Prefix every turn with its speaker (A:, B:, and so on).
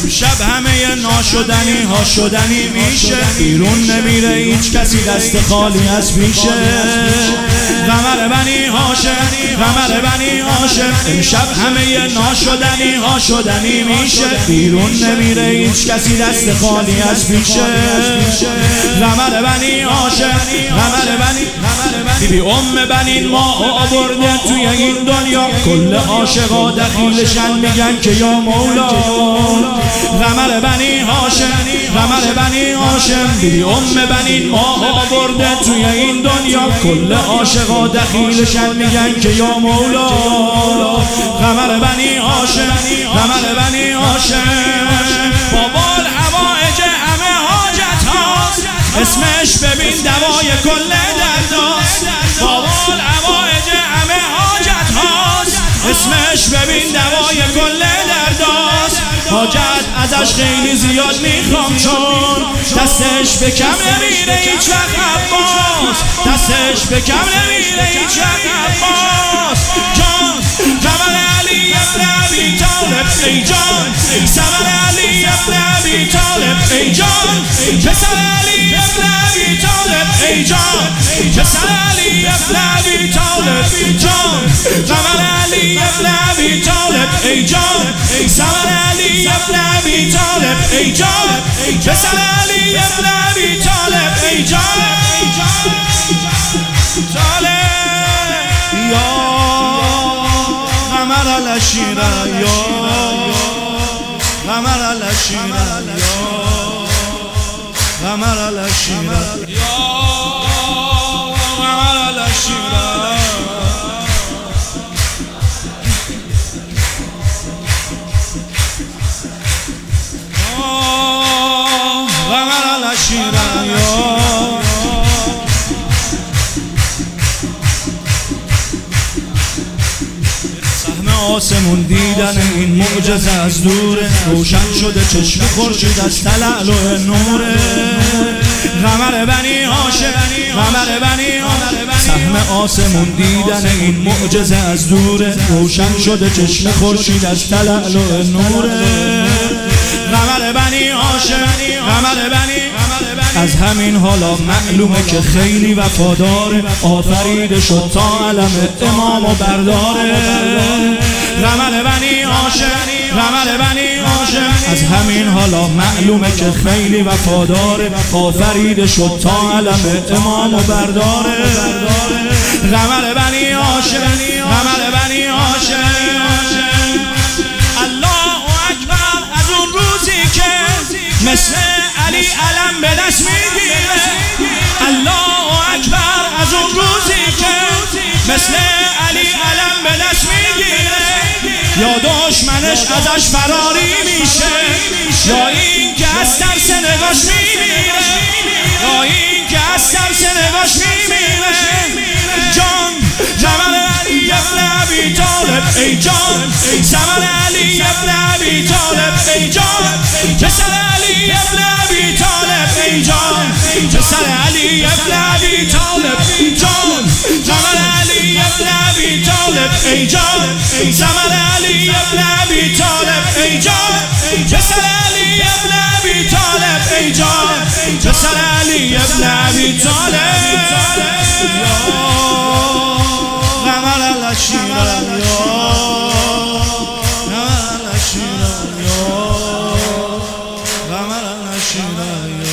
A: امشب همه ناشدنی ها شدنی میشه، بیرون نمیره هیچ کسی دست خالی از پیشه. قمر بنی هاشم، قمر بنی هاشم، امشب همه ناشدنی ها شدنی میشه، بیرون نمیره هیچ کسی دست خالی از پیشه. قمر بنی هاشم، قمر بنی، بیبی بنین ما آورده توی این دنیا، کل عاشقا دخیلشن میگن که یا مولا. قمر بنی هاشم، قمر بنی هاشم، بیبی بنین ما آورده توی این دنیا، کل عاشقا دخیلشن میگن که یا مولا. قمر بنی هاشم، قمر بنی هاشم، بابال حوائج همه حاجت هاست، اسمش ببین دوای کل درداست. بابال حوائج همه حاجت هاست، اسمش ببین دوای کل درداست. حاجت ازش خیلی زیاد میخوام چون دستش به کم نمیره هیچ وقت عباس، دستش به کم نمیره هیچ وقت عباس. جان قمر علی ابن ابی طالب ای جان، ثمر علی ابن ابی طالب ای جان، پسر علی ابن ابی طالب ای جان، پسر علی ابن ابی طالب ای جان. قمر علی ابن ابی طالب ای جان، ثمر علی ابن ابی طالب ای جان، پسر علی ابن ابی طالب ای جان. یا قمر العشیره، یا قمر العشیره، یا قمر العشیره، یا قمر العشیره. قمر العشیره، یا آسمون دیدن این معجزه از دوره، روشن شده چشم خورشید از تلألؤ نوره. قمر بنی هاشم، قمر بنی هاشم، سهم آسمون دیدن این معجزه از دوره، روشن شده چشم خورشید از تلألؤ نوره. قمر بنی هاشم، قمر بنی، از همین حالا معلومه که خیلی وفاداره، آفریده شد تا علم امام و برداره. قمر بنی هاشم، قمر بنی هاشم، از همین حالا معلومه که خیلی وفاداره، آفریده شد تا علم امام و برداره. قمر بنی هاشم، قمر بنی هاشم، الله اکبر از اون روزی که مثل علی علم به دست میگیره. الله اکبر از اون روزی که مثل علی علم به دست میگیره، یا دشمنش ازش فراری میشه، یا این که از ترس نگاش میمیره، یا این که از ترس نگاش میمیره. جان قمر علی ابن ابی طالب ای جان، ثمر علی ابن ابی طالب ای جان، پسر علی ابن ابی طالب ای جان، پسر علی ابن ابی طالب ای جان. قمر علی ابن ابی طالب ای جان، ثمر علی ابن ابی طالب ای جان، پسر علی ابن ابی طالب ای جان، پسر علی ابن ابی طالب. قمر العشیره، یا قمر العشیره، یا قمر العشیره.